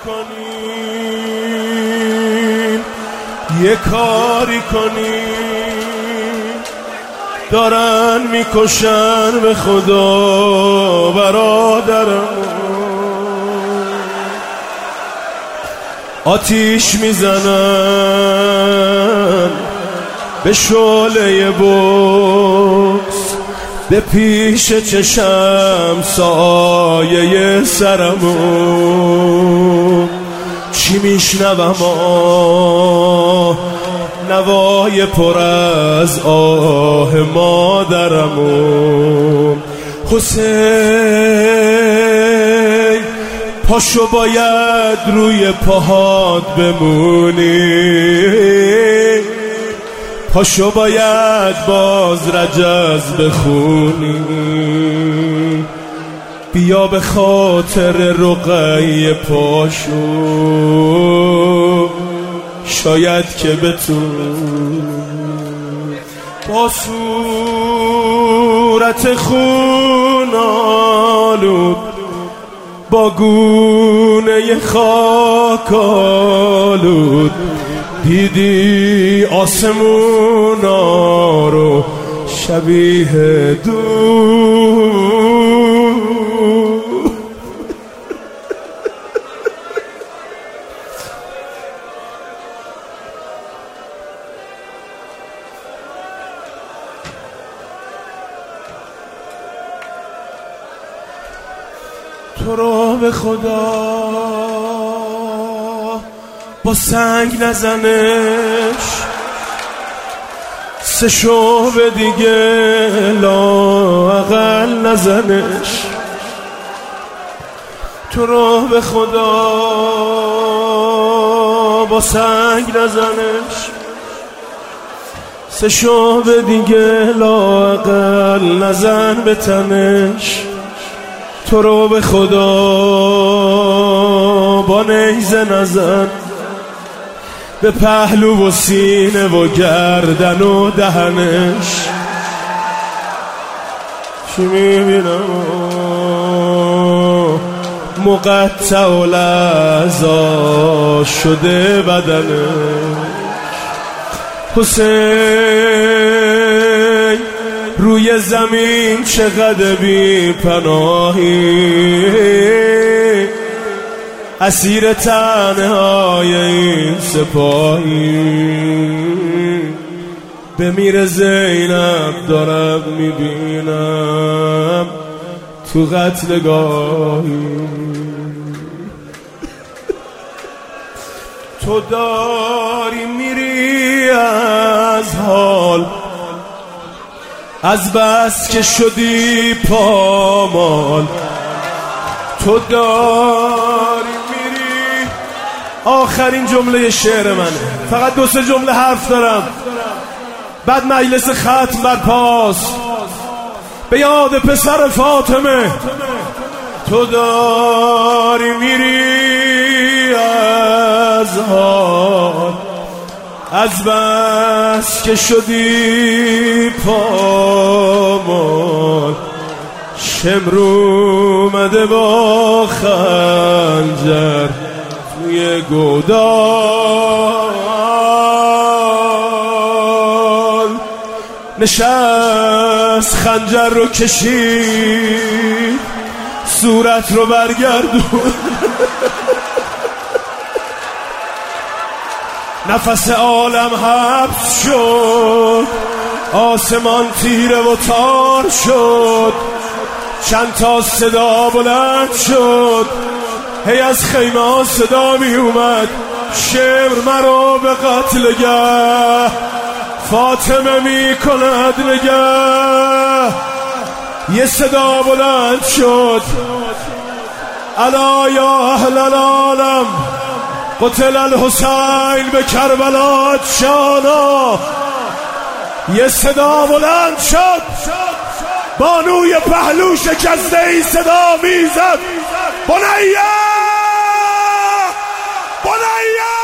کنین، یه کاری کنین، دارن میکشن به خدا برادرمون، آتیش میزنن به شعله بغض، به پیش چشم سایه سرمون. چی میشنوم نوای پر از آه مادرمون. حسین پاشو باید روی پاهات بمونی، پاشو باید باز رجز بخونی، بیا به خاطر رقیه پاشو، شاید که بتون با صورت خون آلود، با گونه خاک آلود، دیدی آسمونا رو شبیه دود. تو رو به خدا با سنگ نزنش، سه شعبه دیگه لااقل نزنش. تو رو به خدا با سنگ نزنش، سه شعبه دیگه لااقل نزن به تنش. تو رو به خدا با نیزه نزن به پهلو و سینه و گردن و دهنش. چی میبینم مقطع و لعضا شده بدنش. حسین روی زمین چقدر بی پناهی، اسیر تنهای این سپاهی. بمیر زینب دارم میبینم تو قتلگاهی. تو داری میری از حال، از بس که شدی پامال. تو داری میری، آخرین جمله شعر منه، فقط دو سه جمله حرف دارم بعد مجلس ختم برپاست به یاد پسر فاطمه. تو داری میری از حال، از بس که شدی پامال. شمرو اومده با خنجر توی گودال، نشست خنجر رو کشید صورت رو برگردون. نفس عالم حبس شد، آسمان تیره و تار شد، چند تا صدا بلند شد، هی از خیمه ها صدا می اومد شمر مرا به قتل گه، فاطمه می کند نگه. یه صدا بلند شد الا یا اهل العالم قتل الحسین به کربلا شانا. یه صدا بلند شد، بانوی پهلو شکسته ای صدا میزد بنیه بنیه